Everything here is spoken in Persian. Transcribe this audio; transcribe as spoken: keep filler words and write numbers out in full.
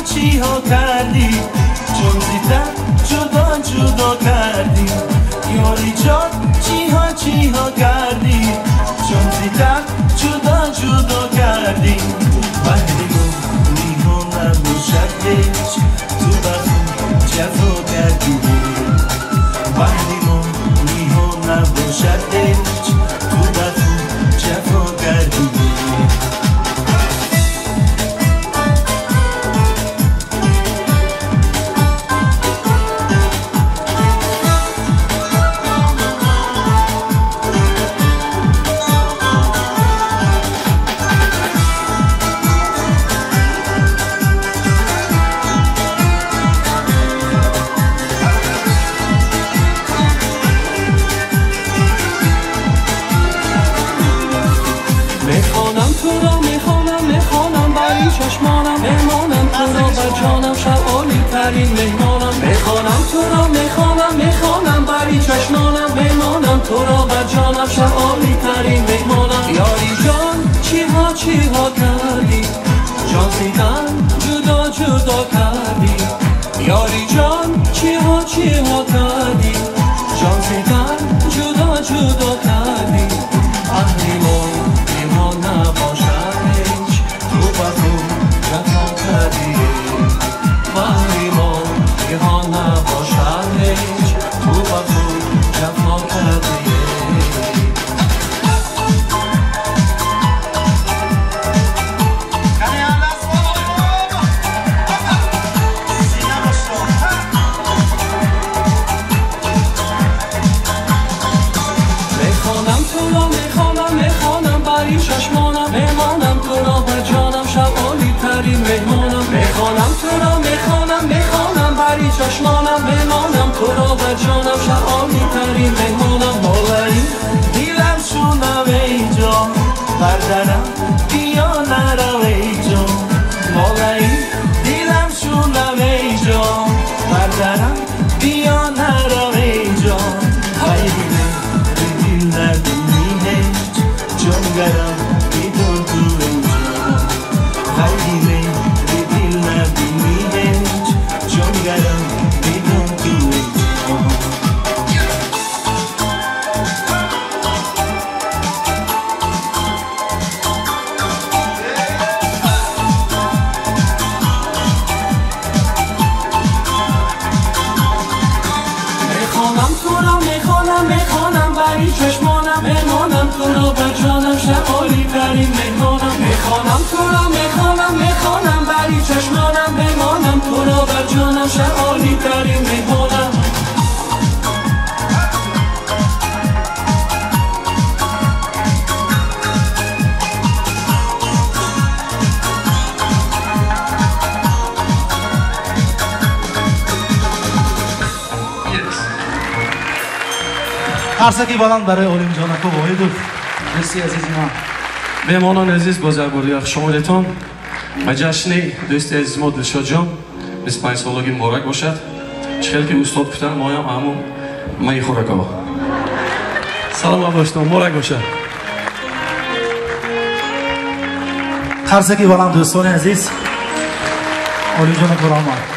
چی ها کردی چون زیدن جدا جدا کردی یاری جان چی ها چی ها کردی چون زیدن جدا جدا کردی وقتی گفتی ها نباشد هیچ تو بخون جفا کردی وقتی گفتی ها نباشد هیچ تو بخون جفا کردی چشمانم مهمانم تو را بر جانم شب عالی ترین مهمانم میخوانم تو را میخوانم میخوانم بری چشمانم مهمانم تو را بر جانم شب عالی ترین مهمانم یاری جان چی ها چی ها کردی جان زیدن جدا جدا کردی یاری جان چی ها چی ها کردی جان زیدن جدا جدا کردی اهلی ما ایمان نباشد هیچ تو بخون جفا کردی وقتی ما ایمان نباشد هیچ تو بخون جفا کردی میخوانم تو را میخوانم میخوانم بری چشمانم میمانم تو را بر جانم شب عالی ترین مهمانم میخوانم تو را میخوانم میخوانم بری چشمانم میمانم تو را بر جانم شب عالی ترین مهمانم مولاي دیلم شونم ای جان بردرم بیا نرو ای جان مولاي دیلم شونم ای جان بردرم بیا نرو ای جان خیلی دل ندونی هیچ جانگرم میدون تو ای جان خیلی دل ندونی هیچ جانگرم میدون تو ای جان میخوانم تو را میخوانم میخوانم بری چشمانم میمانم تو را بر جانم شب عالی ترین مهمانم میخوانم تو را میخوانم میخوانم بری چشمانم میمانم تو را بر جانم شب عالی ترین مهمانم قرصکی بلند برای علیم جانکو واحدو. مرسی عزیزی ما. مهمانان عزیز با زرباری شمالتان و جشن دوست عزیز ما دلشاد جان بیست و پنج سالگی مبارک باشد. چخیل که استاد گفتن ما هم همون مای خوراکا سلام باشتم مبارک باشد. قرصکی بلند دوستان عزیز علیم جانکو رحمت